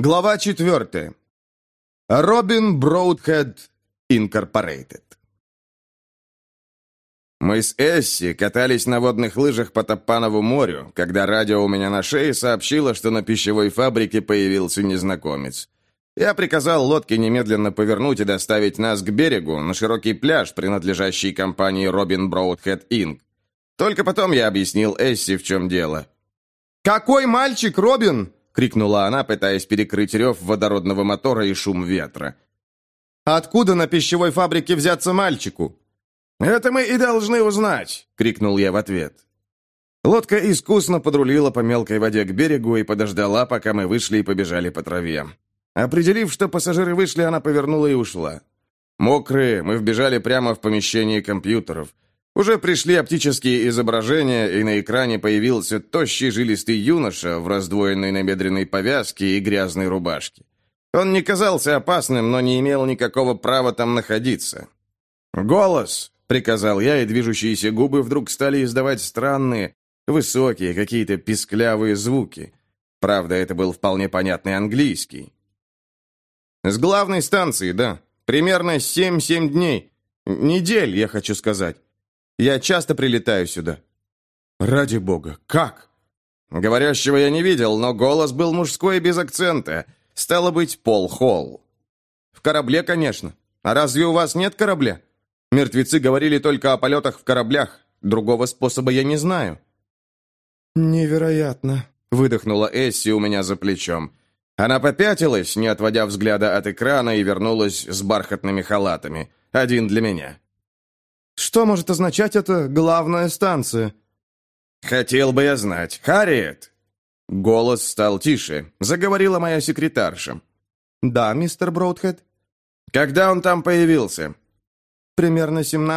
Глава 4. Робин Броудхед Инкорпорейтед. Мы с Эсси катались на водных лыжах по Тапанову морю, когда радио у меня на шее сообщило, что на пищевой фабрике появился незнакомец. Я приказал лодке немедленно повернуть и доставить нас к берегу, на широкий пляж, принадлежащий компании Робин Броудхед Инк. Только потом я объяснил Эсси, в чем дело. «Какой мальчик, Робин?» — крикнула она, пытаясь перекрыть рев водородного мотора и шум ветра. «Откуда на пищевой фабрике взяться мальчику?» «Это мы и должны узнать!» — крикнул я в ответ. Лодка искусно подрулила по мелкой воде к берегу и подождала, пока мы вышли и побежали по траве. Определив, что пассажиры вышли, она повернула и ушла. Мокрые, мы вбежали прямо в помещение компьютеров. Уже пришли оптические изображения, и на экране появился тощий жилистый юноша в раздвоенной набедренной повязке и грязной рубашке. Он не казался опасным, но не имел никакого права там находиться. «Голос!» — приказал я, и движущиеся губы вдруг стали издавать странные, высокие, какие-то писклявые звуки. Правда, это был вполне понятный английский. «С главной станции, да. Примерно 7 дней. Недель, я хочу сказать. Я часто прилетаю сюда». «Ради бога, как?» Говорящего я не видел, но голос был мужской и без акцента. Стало быть, Пол Холл. «В корабле, конечно. А разве у вас нет корабля? Мертвецы говорили только о полетах в кораблях. Другого способа я не знаю». «Невероятно», — выдохнула Эсси у меня за плечом. Она попятилась, не отводя взгляда от экрана, и вернулась с бархатными халатами. Один для меня. «Что может означать эта главная станция?» «Хотел бы я знать. Харриет!» Голос стал тише. Заговорила моя секретарша. «Да, мистер Броудхед?» «Когда он там появился?» «Примерно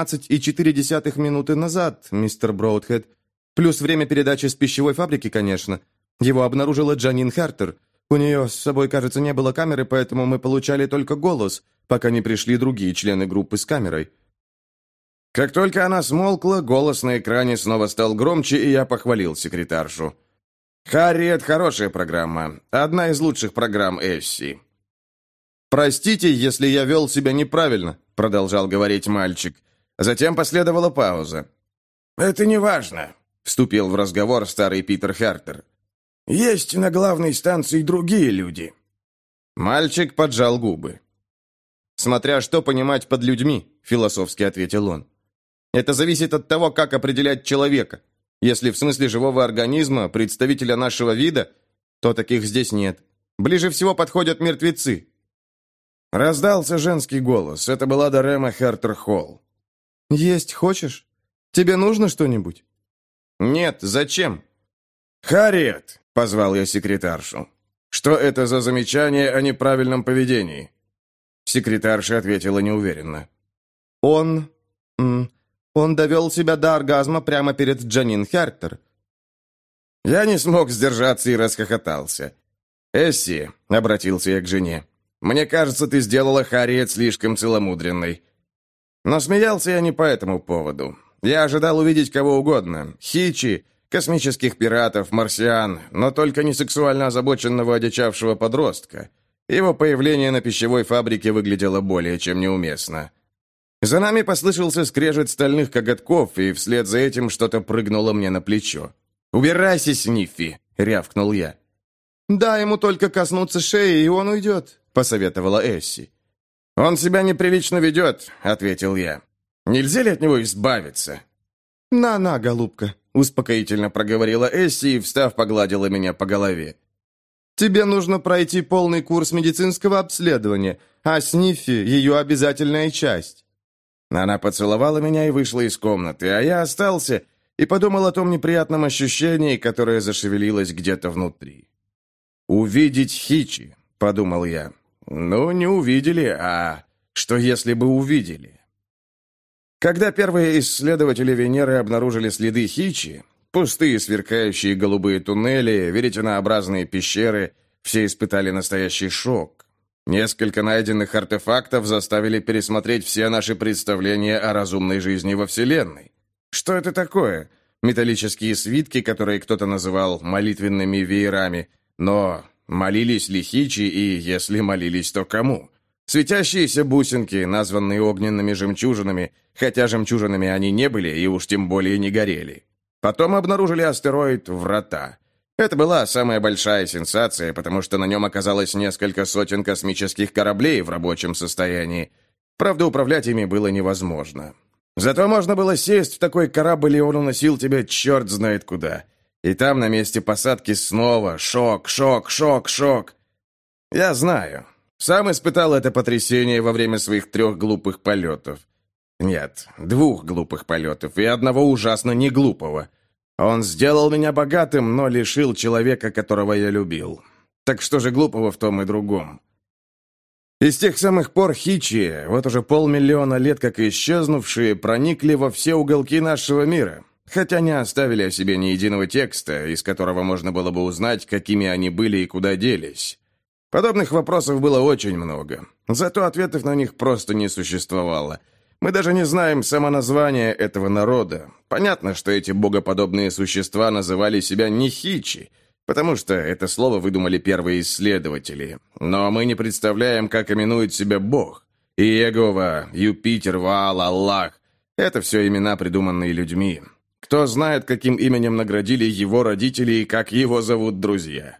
17,4 минуты назад, мистер Броудхед. Плюс время передачи с пищевой фабрики, конечно. Его обнаружила Джанин Хартер. У нее с собой, кажется, не было камеры, поэтому мы получали только голос, пока не пришли другие члены группы с камерой». Как только она смолкла, голос на экране снова стал громче, и я похвалил секретаршу. «Харриет» — хорошая программа. Одна из лучших программ Эсси. «Простите, если я вел себя неправильно», — продолжал говорить мальчик. Затем последовала пауза. «Это не важно», — вступил в разговор старый Питер Хартер. «Есть на главной станции другие люди». Мальчик поджал губы. «Смотря что понимать под людьми», — философски ответил он. «Это зависит от того, как определять человека. Если в смысле живого организма, представителя нашего вида, то таких здесь нет. Ближе всего подходят мертвецы». Раздался женский голос. Это была Дорема Хартер-Холл. «Есть хочешь? Тебе нужно что-нибудь?» «Нет, зачем?» «Харриет!» — позвал я секретаршу. «Что это за замечание о неправильном поведении?» Секретарша ответила неуверенно. Он довел себя до оргазма прямо перед Джанин Хартер». Я не смог сдержаться и расхохотался. «Эсси», — обратился я к жене, — «мне кажется, ты сделала Харриет слишком целомудренной». Но смеялся я не по этому поводу. Я ожидал увидеть кого угодно. Хичи, космических пиратов, марсиан, но только не сексуально озабоченного одичавшего подростка. Его появление на пищевой фабрике выглядело более чем неуместно. За нами послышался скрежет стальных коготков, и вслед за этим что-то прыгнуло мне на плечо. «Убирайся, Сниффи!» — рявкнул я. «Дай ему только коснуться шеи, и он уйдет», — посоветовала Эсси. «Он себя неприлично ведет», — ответил я. «Нельзя ли от него избавиться?» «На, голубка», — успокоительно проговорила Эсси и, встав, погладила меня по голове. «Тебе нужно пройти полный курс медицинского обследования, а Сниффи — ее обязательная часть». Она поцеловала меня и вышла из комнаты, а я остался и подумал о том неприятном ощущении, которое зашевелилось где-то внутри. «Увидеть Хичи», — подумал я. «Ну, не увидели, а что если бы увидели?» Когда первые исследователи Венеры обнаружили следы Хичи, пустые сверкающие голубые туннели, веретенообразные пещеры, все испытали настоящий шок. Несколько найденных артефактов заставили пересмотреть все наши представления о разумной жизни во Вселенной. Что это такое? Металлические свитки, которые кто-то называл молитвенными веерами. Но Молились ли Хичи и, если молились, то кому? Светящиеся бусинки, названные огненными жемчужинами, хотя жемчужинами они не были и уж тем более не горели. Потом обнаружили астероид «Врата». Это была самая большая сенсация, потому что на нем оказалось несколько сотен космических кораблей в рабочем состоянии. Правда, управлять ими было невозможно. Зато можно было сесть в такой корабль, и он уносил тебя черт знает куда. И там на месте посадки снова шок, шок, шок, шок. Я знаю. Сам испытал это потрясение во время своих 3 глупых полетов. Нет, 2 глупых полетов и одного ужасно неглупого. Он сделал меня богатым, но лишил человека, которого я любил. Так что же глупого в том и другом? И с тех самых пор Хичи, вот уже 500 000 лет как исчезнувшие, проникли во все уголки нашего мира, хотя не оставили о себе ни единого текста, из которого можно было бы узнать, какими они были и куда делись. Подобных вопросов было очень много, зато ответов на них просто не существовало. Мы даже не знаем самоназвания этого народа. Понятно, что эти богоподобные существа называли себя не Хичи, потому что это слово выдумали первые исследователи. Но мы не представляем, как именует себя Бог. Иегова, Юпитер, Ваал, Аллах – это все имена, придуманные людьми. Кто знает, каким именем наградили его родители и как его зовут друзья.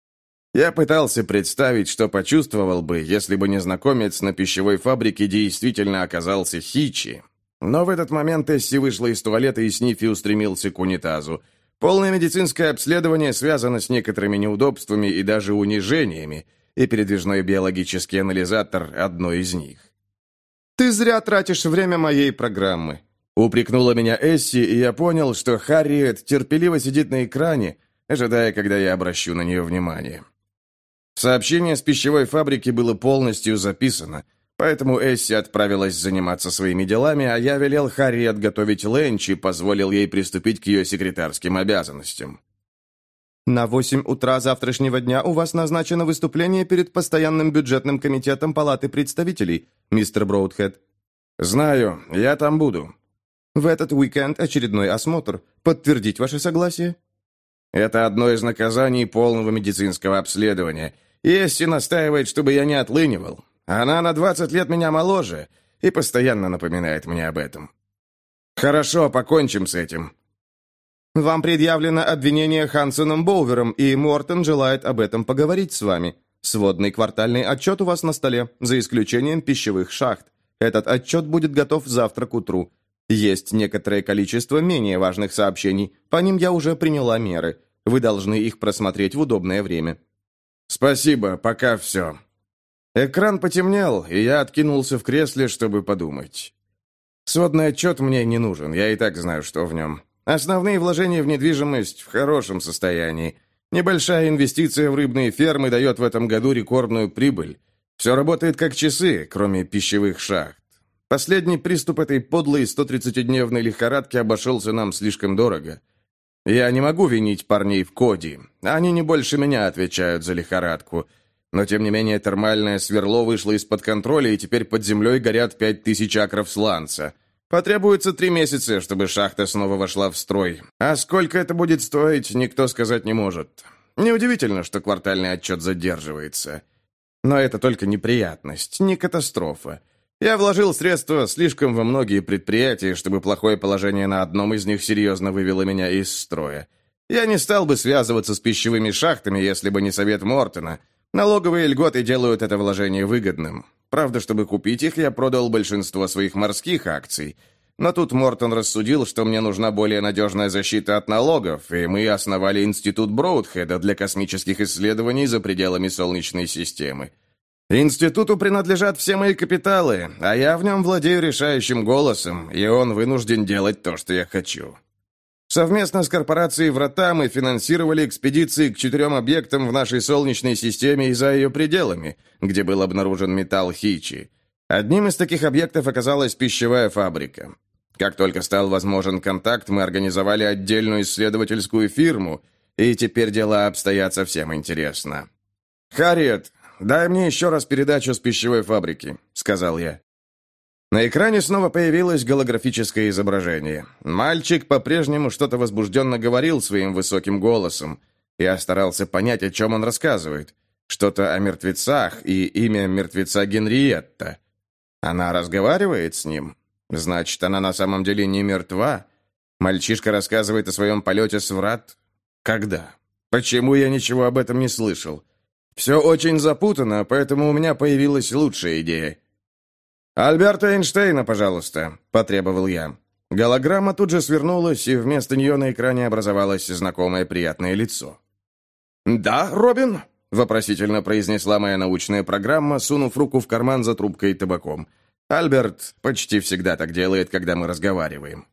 Я пытался представить, что почувствовал бы, если бы незнакомец на пищевой фабрике действительно оказался Хичи. Но в этот момент Эсси вышла из туалета, и Снифи устремился к унитазу. Полное медицинское обследование связано с некоторыми неудобствами и даже унижениями, и передвижной биологический анализатор – одно из них. «Ты зря тратишь время моей программы», – упрекнула меня Эсси, и я понял, что Харриет терпеливо сидит на экране, ожидая, когда я обращу на нее внимание. Сообщение с пищевой фабрики было полностью записано, поэтому Эсси отправилась заниматься своими делами, а я велел Харриет готовить ленч и позволил ей приступить к ее секретарским обязанностям. «На 8 утра завтрашнего дня у вас назначено выступление перед постоянным бюджетным комитетом Палаты представителей, мистер Броудхед». «Знаю, я там буду». «В этот уикенд очередной осмотр. Подтвердить ваше согласие?» «Это одно из наказаний полного медицинского обследования. Эсси настаивает, чтобы я не отлынивал. Она на 20 лет меня моложе и постоянно напоминает мне об этом». «Хорошо, покончим с этим». «Вам предъявлено обвинение Хансеном Боувером, и Мортон желает об этом поговорить с вами. Сводный квартальный отчет у вас на столе, за исключением пищевых шахт. Этот отчет будет готов завтра к утру. Есть некоторое количество менее важных сообщений, по ним я уже приняла меры. Вы должны их просмотреть в удобное время». «Спасибо, пока все». Экран потемнел, и я откинулся в кресле, чтобы подумать. Сводный отчет мне не нужен, я и так знаю, что в нем. Основные вложения в недвижимость в хорошем состоянии. Небольшая инвестиция в рыбные фермы дает в этом году рекордную прибыль. Все работает как часы, кроме пищевых шахт. Последний приступ этой подлой 130-дневной лихорадки обошелся нам слишком дорого. Я не могу винить парней в Коди. Они не больше меня отвечают за лихорадку. Но, тем не менее, термальное сверло вышло из-под контроля, и теперь под землей горят 5000 акров сланца. Потребуется 3 месяца, чтобы шахта снова вошла в строй. А сколько это будет стоить, никто сказать не может. Неудивительно, что квартальный отчет задерживается. Но это только неприятность, не катастрофа. Я вложил средства слишком во многие предприятия, чтобы плохое положение на одном из них серьезно вывело меня из строя. Я не стал бы связываться с пищевыми шахтами, если бы не совет Мортона. Налоговые льготы делают это вложение выгодным. Правда, чтобы купить их, я продал большинство своих морских акций. Но тут Мортон рассудил, что мне нужна более надежная защита от налогов, и мы основали институт Броудхеда для космических исследований за пределами Солнечной системы. Институту принадлежат все мои капиталы, а я в нем владею решающим голосом, и он вынужден делать то, что я хочу. Совместно с корпорацией «Врата» мы финансировали экспедиции к 4 объектам в нашей Солнечной системе и за ее пределами, где был обнаружен металл Хичи. Одним из таких объектов оказалась пищевая фабрика. Как только стал возможен контакт, мы организовали отдельную исследовательскую фирму, и теперь дела обстоят совсем интересно. «Харриет, дай мне еще раз передачу с пищевой фабрики», — сказал я. На экране снова появилось голографическое изображение. Мальчик по-прежнему что-то возбужденно говорил своим высоким голосом. Я старался понять, о чем он рассказывает. Что-то о мертвецах и имя мертвеца Генриетта. Она разговаривает с ним? Значит, она на самом деле не мертва? Мальчишка рассказывает о своем полете с врат? Когда? Почему я ничего об этом не слышал? Все очень запутано, поэтому у меня появилась лучшая идея. «Альберта Эйнштейна, пожалуйста», — потребовал я. Голограмма тут же свернулась, и вместо нее на экране образовалось знакомое приятное лицо. «Да, Робин?» — вопросительно произнесла моя научная программа, сунув руку в карман за трубкой и табаком. Альберт почти всегда так делает, когда мы разговариваем.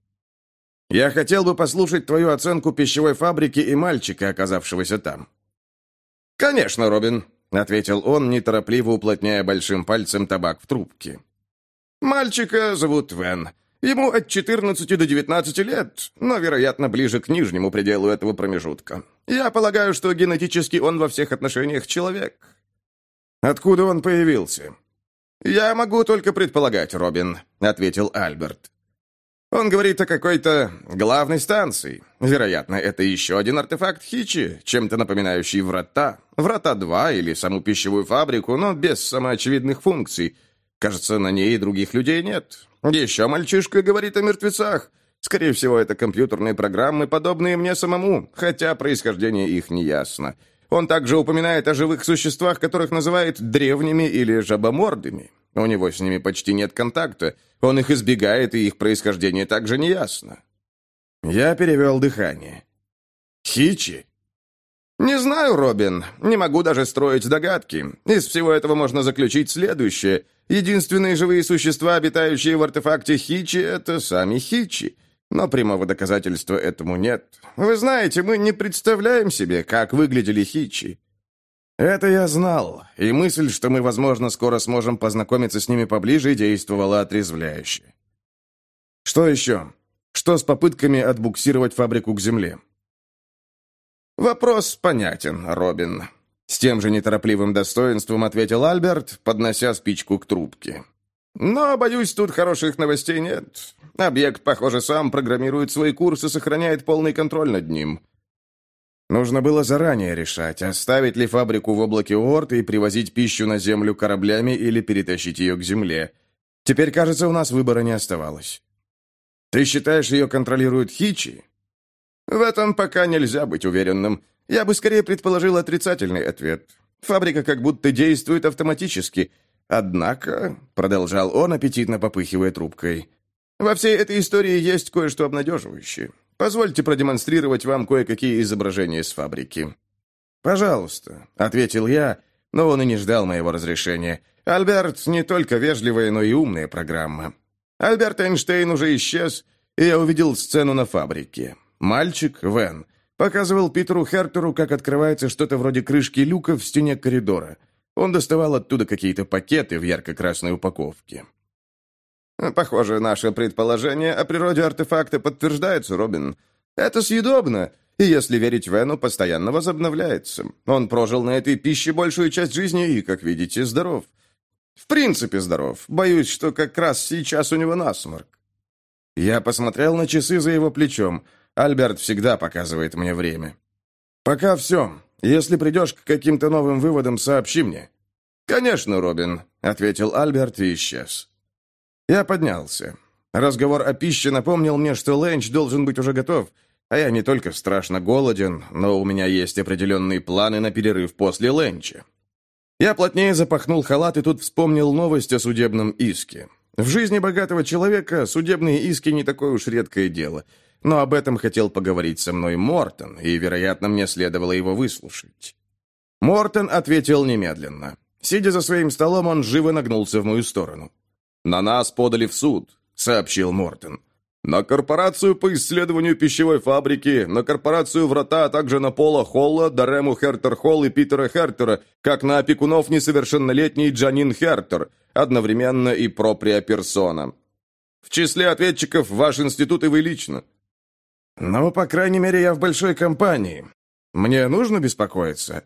«Я хотел бы послушать твою оценку пищевой фабрики и мальчика, оказавшегося там». «Конечно, Робин», — ответил он, неторопливо уплотняя большим пальцем табак в трубке. «Мальчика зовут Вен. Ему от 14 до 19 лет, но, вероятно, ближе к нижнему пределу этого промежутка. Я полагаю, что генетически он во всех отношениях человек». «Откуда он появился?» «Я могу только предполагать, Робин», — ответил Альберт. «Он говорит о какой-то главной станции. Вероятно, это еще один артефакт Хичи, чем-то напоминающий врата. Врата 2 или саму пищевую фабрику, но без самоочевидных функций. Кажется, на ней и других людей нет. Еще мальчишка говорит о мертвецах. Скорее всего, это компьютерные программы, подобные мне самому, хотя происхождение их не ясно. Он также упоминает о живых существах, которых называет древними или жабомордами. У него с ними почти нет контакта. Он их избегает, и их происхождение также не ясно». Я перевел дыхание. «Хичи?» «Не знаю, Робин. Не могу даже строить догадки. Из всего этого можно заключить следующее. Единственные живые существа, обитающие в артефакте Хичи, это сами Хичи. Но прямого доказательства этому нет. Вы знаете, мы не представляем себе, как выглядели Хичи». Это я знал, и мысль, что мы, возможно, скоро сможем познакомиться с ними поближе, действовала отрезвляюще. Что еще? Что с попытками отбуксировать фабрику к земле? «Вопрос понятен, Робин», — с тем же неторопливым достоинством ответил Альберт, поднося спичку к трубке. «Но, боюсь, тут хороших новостей нет. Объект, похоже, сам программирует свой курс и сохраняет полный контроль над ним». Нужно было заранее решать, оставить ли фабрику в облаке Оорт и привозить пищу на Землю кораблями или перетащить ее к Земле. Теперь, кажется, у нас выбора не оставалось. «Ты считаешь, ее контролирует Хичи?» «В этом пока нельзя быть уверенным. Я бы скорее предположил отрицательный ответ. Фабрика как будто действует автоматически. Однако», — продолжал он, аппетитно попыхивая трубкой, «во всей этой истории есть кое-что обнадеживающее. Позвольте продемонстрировать вам кое-какие изображения с фабрики». «Пожалуйста», — ответил я, но он и не ждал моего разрешения. Альберт не только вежливая, но и умная программа. Альберт Эйнштейн уже исчез, и я увидел сцену на фабрике. Мальчик, Вен, показывал Питеру Хертеру, как открывается что-то вроде крышки люка в стене коридора. Он доставал оттуда какие-то пакеты в ярко-красной упаковке. «Похоже, наше предположение о природе артефакта подтверждается, Робин. Это съедобно, и, если верить Вену, постоянно возобновляется. Он прожил на этой пище большую часть жизни и, как видите, здоров. В принципе, здоров. Боюсь, что как раз сейчас у него насморк». Я посмотрел на часы за его плечом. Альберт всегда показывает мне время. «Пока все. Если придешь к каким-то новым выводам, сообщи мне». «Конечно, Робин», — ответил Альберт и исчез. Я поднялся. Разговор о пище напомнил мне, что ленч должен быть уже готов, а я не только страшно голоден, но у меня есть определенные планы на перерыв после ленча. Я плотнее запахнул халат и тут вспомнил новость о судебном иске. В жизни богатого человека судебные иски не такое уж редкое дело, но об этом хотел поговорить со мной Мортон, и, вероятно, мне следовало его выслушать. Мортон ответил немедленно. Сидя за своим столом, он живо нагнулся в мою сторону. «На нас подали в суд», — сообщил Мортон. «На корпорацию по исследованию пищевой фабрики, на корпорацию Врата, а также на Пола Холла, Дарему Хертер-Холл и Питера Хертера, как на опекунов несовершеннолетней Джанин Хертер, одновременно и проприя персона. В числе ответчиков ваш институт и вы лично». «Ну, по крайней мере, я в большой компании. Мне нужно беспокоиться?»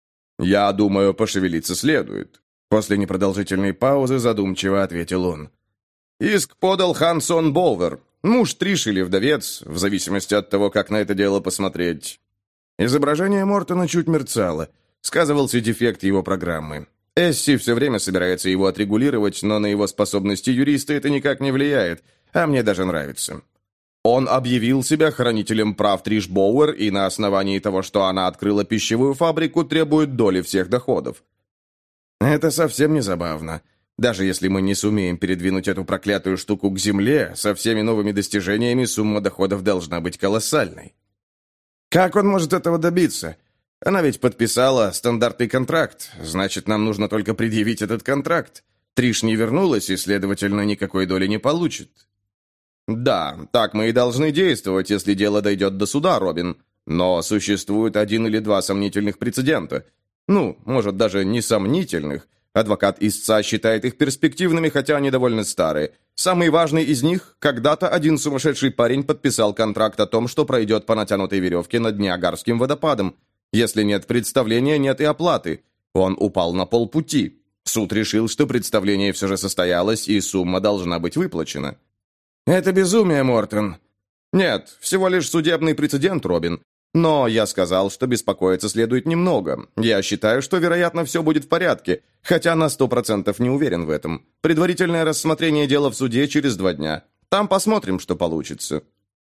«Я думаю, пошевелиться следует». После непродолжительной паузы задумчиво ответил он. «Иск подал Хансон Болвер, муж Триш или вдовец, в зависимости от того, как на это дело посмотреть. Изображение Мортона чуть мерцало. Сказывался дефект его программы. Эсси все время собирается его отрегулировать, но на его способности юриста это никак не влияет, а мне даже нравится. Он объявил себя хранителем прав Триш Боуэр и на основании того, что она открыла пищевую фабрику, требует доли всех доходов. Это совсем не забавно. Даже если мы не сумеем передвинуть эту проклятую штуку к земле, со всеми новыми достижениями сумма доходов должна быть колоссальной. Как он может этого добиться? Она ведь подписала стандартный контракт, значит, нам нужно только предъявить этот контракт. Триш не вернулась и, следовательно, никакой доли не получит. Да, так мы и должны действовать, если дело дойдет до суда, Робин. Но существует один или два сомнительных прецедента. Ну, может, даже не сомнительных. Адвокат истца считает их перспективными, хотя они довольно старые. Самый важный из них – когда-то один сумасшедший парень подписал контракт о том, что пройдет по натянутой веревке над Ниагарским водопадом. Если нет представления, нет и оплаты. Он упал на полпути. Суд решил, что представление все же состоялось, и сумма должна быть выплачена. Это безумие, Мортон. Нет, всего лишь судебный прецедент, Робин. Но я сказал, что беспокоиться следует немного. Я считаю, что, вероятно, все будет в порядке, хотя на 100% не уверен в этом. Предварительное рассмотрение дела в суде через 2 дня. Там посмотрим, что получится.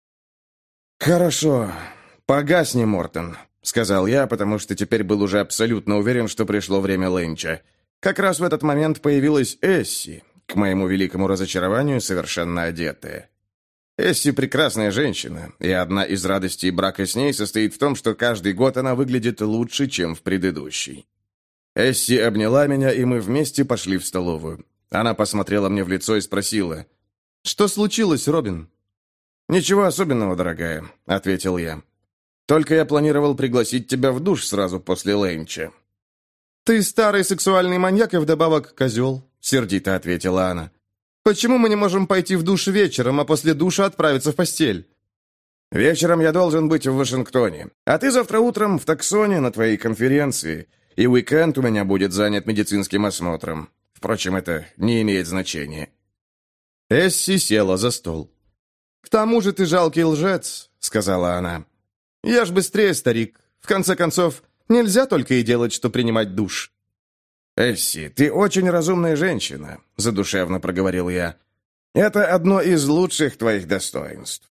Хорошо. Погасни, Мортон, сказал я, потому что теперь был уже абсолютно уверен, что пришло время ленча. Как раз в этот момент появилась Эсси, к моему великому разочарованию, совершенно одетая. Эсси прекрасная женщина, и одна из радостей брака с ней состоит в том, что каждый год она выглядит лучше, чем в предыдущий. Эсси обняла меня, и мы вместе пошли в столовую. Она посмотрела мне в лицо и спросила: «Что случилось, Робин?» «Ничего особенного, дорогая», — ответил я. «Только я планировал пригласить тебя в душ сразу после ленча». «Ты старый сексуальный маньяк и вдобавок козел», — сердито ответила она. «Почему мы не можем пойти в душ вечером, а после душа отправиться в постель?» «Вечером я должен быть в Вашингтоне, а ты завтра утром в Таксоне на твоей конференции, и уикенд у меня будет занят медицинским осмотром. Впрочем, это не имеет значения». Эсси села за стол. «К тому же ты жалкий лжец», — сказала она. «Я ж быстрее, старик. В конце концов, нельзя только и делать, что принимать душ». «Эсси, ты очень разумная женщина», — задушевно проговорил я. «Это одно из лучших твоих достоинств».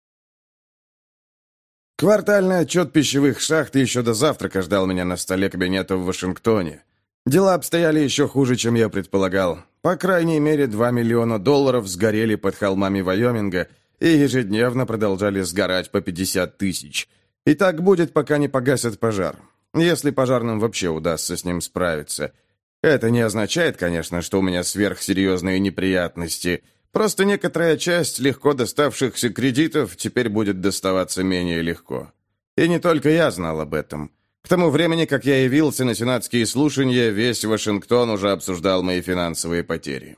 Квартальный отчет пищевых шахт еще до завтрака ждал меня на столе кабинета в Вашингтоне. Дела обстояли еще хуже, чем я предполагал. По крайней мере, $2 миллиона сгорели под холмами Вайоминга и ежедневно продолжали сгорать по 50 тысяч. И так будет, пока не погасят пожар. Если пожарным вообще удастся с ним справиться. Это не означает, конечно, что у меня сверхсерьезные неприятности. Просто некоторая часть легко доставшихся кредитов теперь будет доставаться менее легко. И не только я знал об этом. К тому времени, как я явился на сенатские слушания, весь Вашингтон уже обсуждал мои финансовые потери.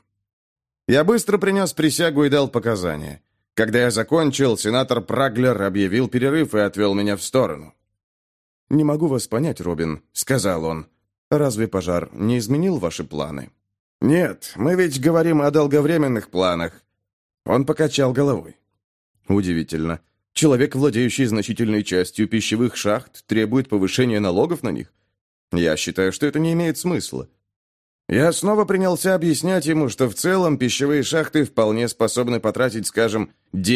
Я быстро принес присягу и дал показания. Когда я закончил, сенатор Праглер объявил перерыв и отвел меня в сторону. «Не могу вас понять, Робин», — сказал он. «Разве пожар не изменил ваши планы?» «Нет, мы ведь говорим о долговременных планах». Он покачал головой. «Удивительно. Человек, владеющий значительной частью пищевых шахт, требует повышения налогов на них? Я считаю, что это не имеет смысла». Я снова принялся объяснять ему, что в целом пищевые шахты вполне способны потратить, скажем,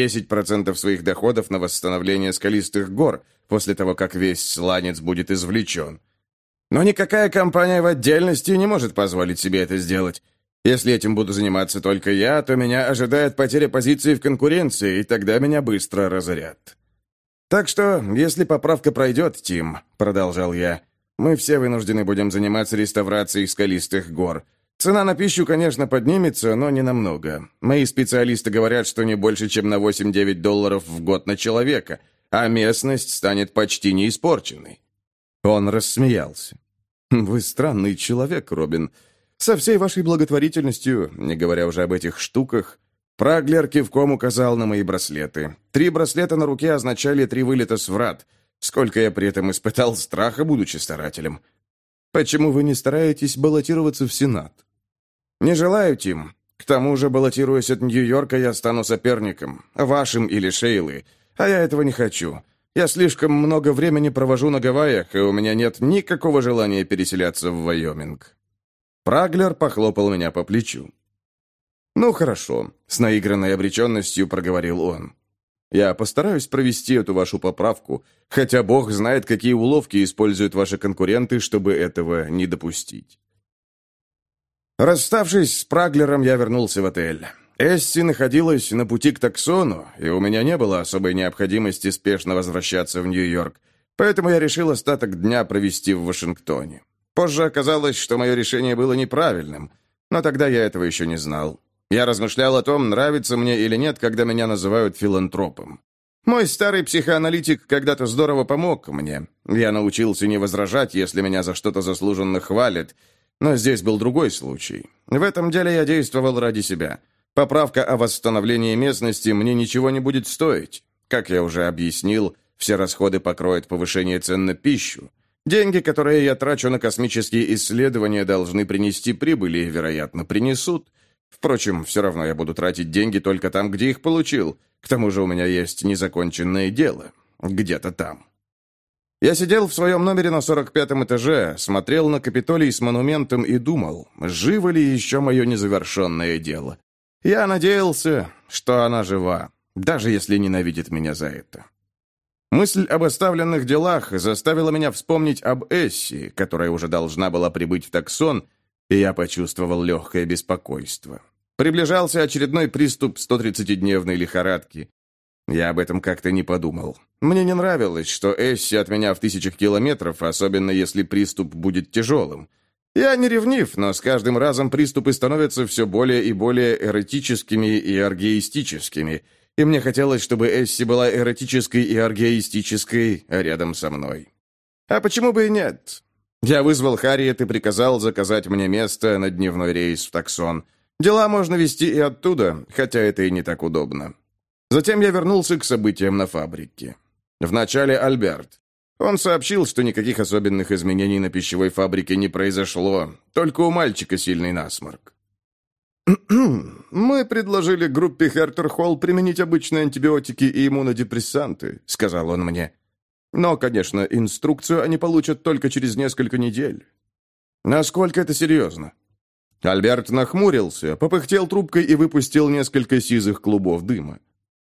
10% своих доходов на восстановление скалистых гор после того, как весь сланец будет извлечен. Но никакая компания в отдельности не может позволить себе это сделать. Если этим буду заниматься только я, то меня ожидает потеря позиции в конкуренции, и тогда меня быстро разорят. «Так что, если поправка пройдет, Тим», — продолжал я, — «мы все вынуждены будем заниматься реставрацией скалистых гор. Цена на пищу, конечно, поднимется, но не намного. Мои специалисты говорят, что не больше, чем на $8-9 в год на человека, а местность станет почти неиспорченной». Он рассмеялся. «Вы странный человек, Робин. Со всей вашей благотворительностью, не говоря уже об этих штуках...» Праглер кивком указал на мои браслеты. 3 браслета на руке означали 3 вылета с врат. Сколько я при этом испытал страха, будучи старателем. «Почему вы не стараетесь баллотироваться в Сенат?» «Не желаю, Тим. К тому же, баллотируясь от Нью-Йорка, я стану соперником. Вашим или Шейлы. А я этого не хочу. Я слишком много времени провожу на Гавайях, и у меня нет никакого желания переселяться в Вайоминг». Праглер похлопал меня по плечу. «Ну, хорошо», — с наигранной обреченностью проговорил он. «Я постараюсь провести эту вашу поправку, хотя бог знает, какие уловки используют ваши конкуренты, чтобы этого не допустить». Расставшись с Праглером, я вернулся в отель. Эсси находилась на пути к Таксону, и у меня не было особой необходимости спешно возвращаться в Нью-Йорк, поэтому я решил остаток дня провести в Вашингтоне. Позже оказалось, что мое решение было неправильным, но тогда я этого еще не знал. Я размышлял о том, нравится мне или нет, когда меня называют филантропом. Мой старый психоаналитик когда-то здорово помог мне. Я научился не возражать, если меня за что-то заслуженно хвалят, но здесь был другой случай. В этом деле я действовал ради себя. Поправка о восстановлении местности мне ничего не будет стоить. Как я уже объяснил, все расходы покроет повышение цен на пищу. Деньги, которые я трачу на космические исследования, должны принести прибыль и, вероятно, принесут. Впрочем, все равно я буду тратить деньги только там, где их получил. К тому же у меня есть незаконченное дело. Где-то там. Я сидел в своем номере на 45-м этаже, смотрел на Капитолий с монументом и думал, живо ли еще мое незавершенное дело. Я надеялся, что она жива, даже если ненавидит меня за это. Мысль об оставленных делах заставила меня вспомнить об Эсси, которая уже должна была прибыть в Таксон, и я почувствовал легкое беспокойство. Приближался очередной приступ 130-дневной лихорадки. Я об этом как-то не подумал. Мне не нравилось, что Эсси от меня в 1000 километров, особенно если приступ будет тяжелым. Я не ревнив, но с каждым разом приступы становятся все более и более эротическими и оргиистическими, и мне хотелось, чтобы Эсси была эротической и оргиистической рядом со мной. А почему бы и нет? Я вызвал Харриет и приказал заказать мне место на дневной рейс в Таксон. Дела можно вести и оттуда, хотя это и не так удобно. Затем я вернулся к событиям на фабрике. Вначале Альберт. Он сообщил, что никаких особенных изменений на пищевой фабрике не произошло, только у мальчика сильный насморк. «Мы предложили группе Хертер-Холл применить обычные антибиотики и иммунодепрессанты», — сказал он мне. «Но, конечно, инструкцию они получат только через несколько недель». «Насколько это серьезно?» Альберт нахмурился, попыхтел трубкой и выпустил несколько сизых клубов дыма.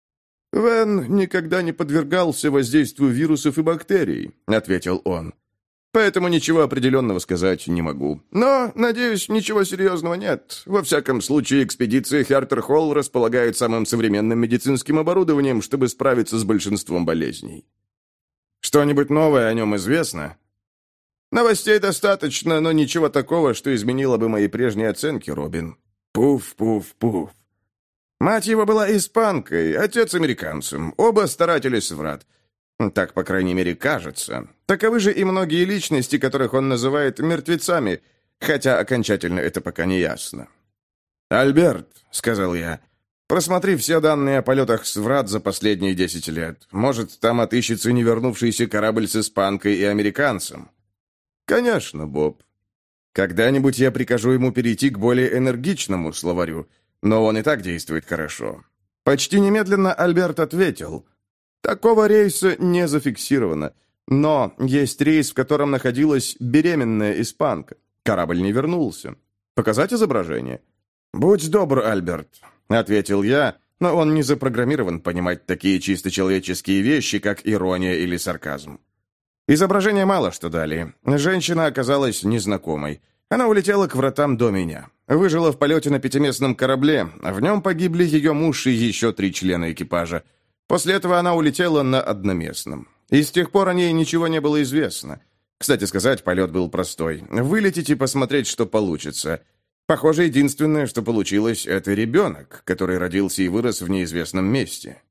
«Вен никогда не подвергался воздействию вирусов и бактерий», — ответил он. «Поэтому ничего определенного сказать не могу. Но, надеюсь, ничего серьезного нет. Во всяком случае, экспедиция Хертер-Холл располагает самым современным медицинским оборудованием, чтобы справиться с большинством болезней». «Что-нибудь новое о нем известно?» «Новостей достаточно, но ничего такого, что изменило бы мои прежние оценки, Робин». «Пуф-пуф-пуф». Мать его была испанкой, отец американцем, оба старателись врат. Так, по крайней мере, кажется. Таковы же и многие личности, которых он называет мертвецами, хотя окончательно это пока не ясно. «Альберт», — сказал я, — «просмотри все данные о полетах с врат за последние 10 лет. Может, там отыщется не вернувшийся корабль с испанкой и американцем». «Конечно, Боб. Когда-нибудь я прикажу ему перейти к более энергичному словарю, но он и так действует хорошо». Почти немедленно Альберт ответил: «Такого рейса не зафиксировано, но есть рейс, в котором находилась беременная испанка. Корабль не вернулся. Показать изображение?» «Будь добр, Альберт», — ответил я, но он не запрограммирован понимать такие чисто человеческие вещи, как ирония или сарказм. Изображения мало что дали. Женщина оказалась незнакомой. Она улетела к вратам до меня. Выжила в полете на 5-местном корабле. В нем погибли ее муж и еще 3 члена экипажа. После этого она улетела на одноместном. И с тех пор о ней ничего не было известно. Кстати сказать, полет был простой. Вылететь и посмотреть, что получится. Похоже, единственное, что получилось, это ребенок, который родился и вырос в неизвестном месте.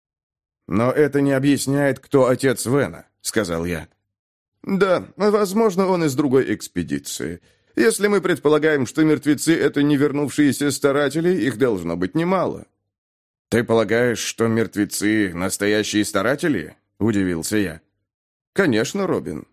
«Но это не объясняет, кто отец Вена», — сказал я. «Да, возможно, он из другой экспедиции. Если мы предполагаем, что мертвецы — это не вернувшиеся старатели, их должно быть немало». «Ты полагаешь, что мертвецы — настоящие старатели?» — удивился я. «Конечно, Робин».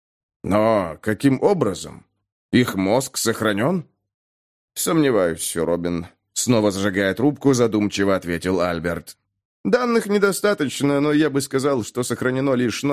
«Но каким образом? Их мозг сохранен?» «Сомневаюсь, Робин», — снова зажигая трубку, задумчиво ответил Альберт. Данных недостаточно, но я бы сказал, что сохранено лишь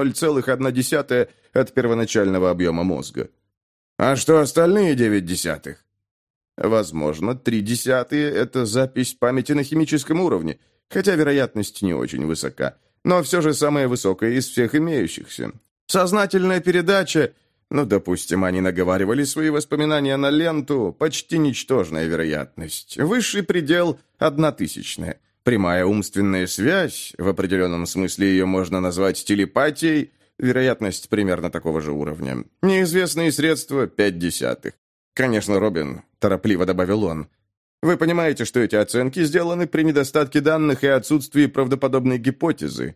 0,1 от первоначального объема мозга. А что остальные 0,9? Возможно, 0,3 – это запись памяти на химическом уровне, хотя вероятность не очень высока, но все же самая высокая из всех имеющихся. Сознательная передача, допустим, они наговаривали свои воспоминания на ленту, почти ничтожная вероятность. Высший предел – 1/1000. Прямая умственная связь, в определенном смысле ее можно назвать телепатией, вероятность примерно такого же уровня. Неизвестные средства – 0,5. Конечно, Робин, торопливо добавил он, вы понимаете, что эти оценки сделаны при недостатке данных и отсутствии правдоподобной гипотезы.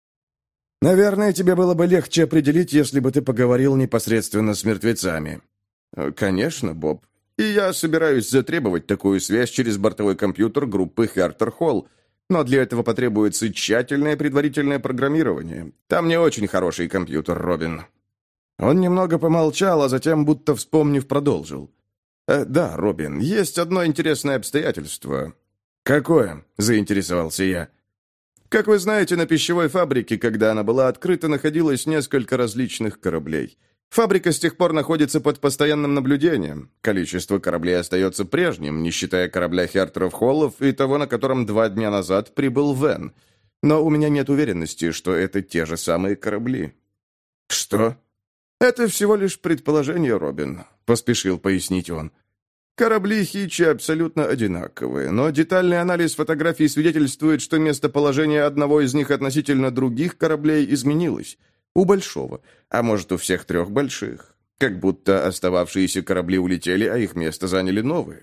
Наверное, тебе было бы легче определить, если бы ты поговорил непосредственно с мертвецами. Конечно, Боб. И я собираюсь затребовать такую связь через бортовой компьютер группы Хартер-Холл. Но для этого потребуется тщательное предварительное программирование. Там не очень хороший компьютер, Робин. Он немного помолчал, а затем, будто вспомнив, продолжил. «Да, Робин, есть одно интересное обстоятельство». «Какое?» – заинтересовался я. «Как вы знаете, на пищевой фабрике, когда она была открыта, находилось несколько различных кораблей. Фабрика с тех пор находится под постоянным наблюдением. Количество кораблей остается прежним, не считая корабля Хертеров-Холлов и того, на котором 2 дня назад прибыл Вен. Но у меня нет уверенности, что это те же самые корабли». «Что?» «Это всего лишь предположение, Робин», — поспешил пояснить он. «Корабли Хичи абсолютно одинаковые, но детальный анализ фотографий свидетельствует, что местоположение одного из них относительно других кораблей изменилось. У большого, а может, у всех 3 больших. Как будто остававшиеся корабли улетели, а их место заняли новые».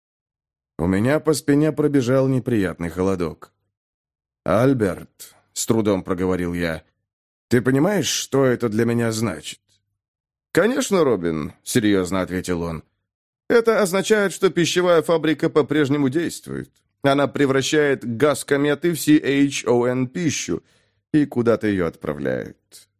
У меня по спине пробежал неприятный холодок. «Альберт», — с трудом проговорил я, — «ты понимаешь, что это для меня значит?» «Конечно, Робин», — серьезно ответил он. «Это означает, что пищевая фабрика по-прежнему действует. Она превращает газ кометы в CHON-пищу и куда-то ее отправляет».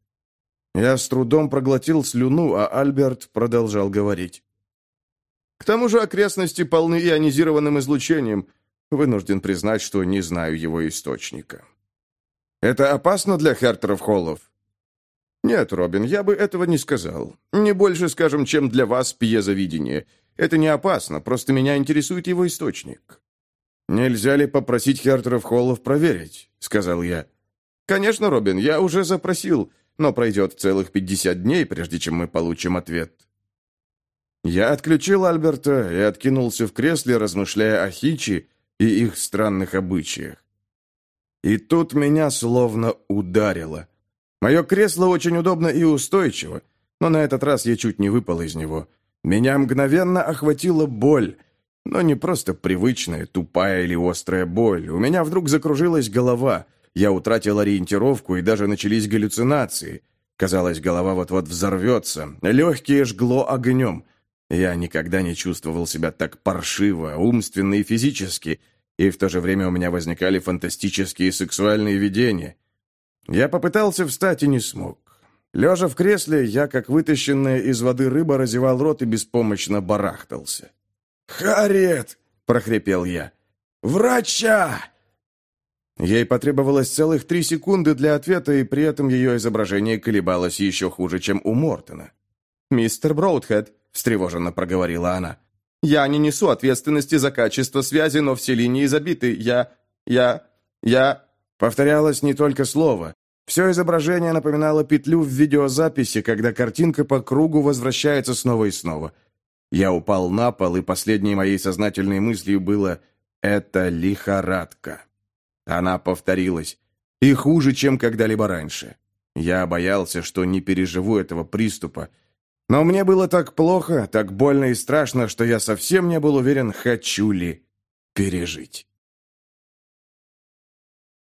Я с трудом проглотил слюну, а Альберт продолжал говорить. «К тому же окрестности полны ионизированным излучением. Вынужден признать, что не знаю его источника». «Это опасно для Хертеров-Холлов?» «Нет, Робин, я бы этого не сказал. Не больше, скажем, чем для вас пьезовидение. Это не опасно, просто меня интересует его источник». «Нельзя ли попросить Хертеров-Холлов проверить?» — сказал я. «Конечно, Робин, я уже запросил, но пройдет целых 50 дней, прежде чем мы получим ответ». Я отключил Альберта и откинулся в кресле, размышляя о Хичи и их странных обычаях. И тут меня словно ударило. Мое кресло очень удобно и устойчиво, но на этот раз я чуть не выпал из него. Меня мгновенно охватила боль, но не просто привычная, тупая или острая боль. У меня вдруг закружилась голова, я утратил ориентировку и даже начались галлюцинации. Казалось, голова вот-вот взорвется, легкие жгло огнем. Я никогда не чувствовал себя так паршиво, умственно и физически, и в то же время у меня возникали фантастические сексуальные видения. Я попытался встать и не смог. Лежа в кресле, я, как вытащенная из воды рыба, разевал рот и беспомощно барахтался. «Харриет!» — прохрипел я. «Врача!» Ей потребовалось целых 3 секунды для ответа, и при этом ее изображение колебалось еще хуже, чем у Мортона. «Мистер Броудхед», — встревоженно проговорила она, — «я не несу ответственности за качество связи, но все линии забиты. Я...» Повторялось не только слово. Все изображение напоминало петлю в видеозаписи, когда картинка по кругу возвращается снова и снова. Я упал на пол, и последней моей сознательной мыслью было «это лихорадка». Она повторилась, и хуже, чем когда-либо раньше. Я боялся, что не переживу этого приступа. Но мне было так плохо, так больно и страшно, что я совсем не был уверен, хочу ли пережить.